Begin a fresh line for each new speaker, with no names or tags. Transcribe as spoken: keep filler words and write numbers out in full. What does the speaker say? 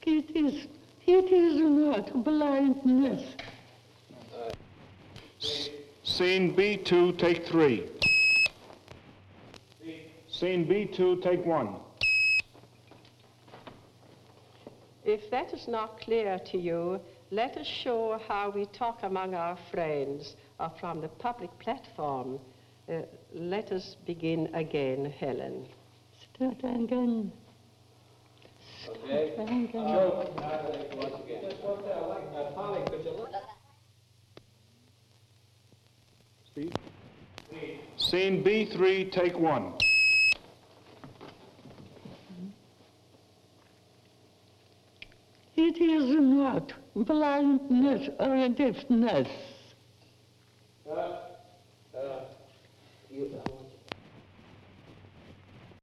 It is, it is not blindness.
Scene B two, take three. Scene B two, take one.
If that is not clear to you, let us show how we talk among our friends or from the public platform. Uh, let us begin again, Helen.
Start again.
Okay.
Start again.
Joe, once again. Just what I like, uh, Polly, could you look?
Scene B three, take one.
It is not blindness or deafness.